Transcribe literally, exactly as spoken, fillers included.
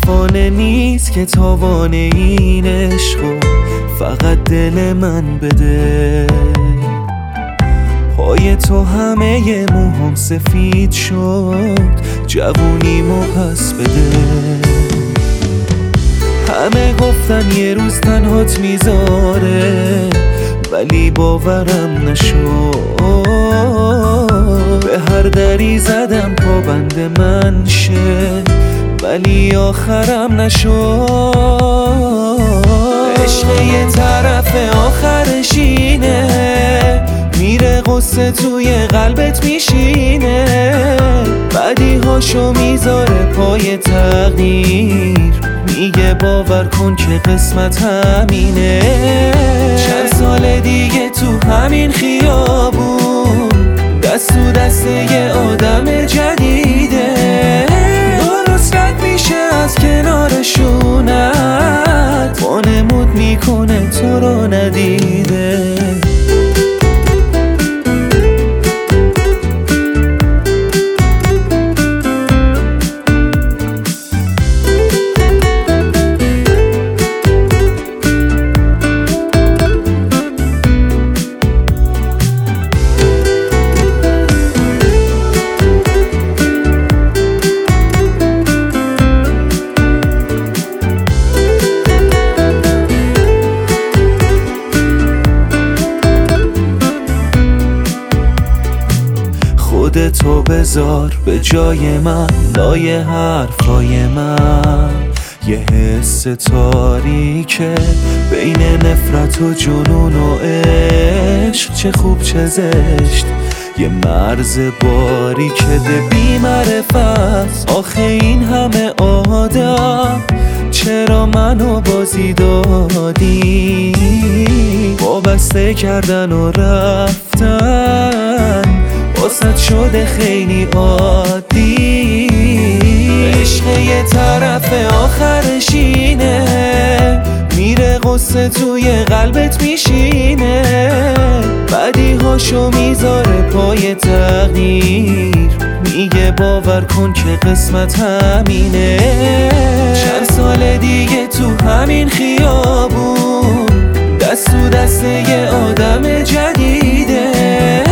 فانه نیست که تاوان این عشقو فقط دل من بده. پای تو همه موهام سفید شد، جوونیمو پس بده. همه گفتن یه روز تنهات میذاره، ولی باورم نشد. به هر دری زدم پابند من شه، ولی آخرم نشد. عشق یه طرف آخرش اینه، میره قصه توی قلبت میشینه. بدی هاشو میذاره پای تقدیر، میگه باور کن که قسمت همینه. چند سال دیگه تو همین خیابون، دست تو دست یه آدم جدیده. درست رد میشه از کنارشونت، وانمود میکنه تو رو ندیده. خودتو بذار به جای من، لای حرفای من. یه حس تاریکه بین نفرت و جنون و عشق. چه خوب چه زشت، یه مرز باریکه بی معرفت. آخه این همه آدم چرا منو بازی دادی؟ وابسته کردن و رفتن، واسه شده خیلی عادی. عشق یه طرف آخرش اینه، میره قصه توی قلبت میشینه. بدی هاشو میذاره پای تقدیر، میگه باور کن که قسمت همینه. چند سال دیگه تو همین خیابون، دست تو دست یه آدم جدیده.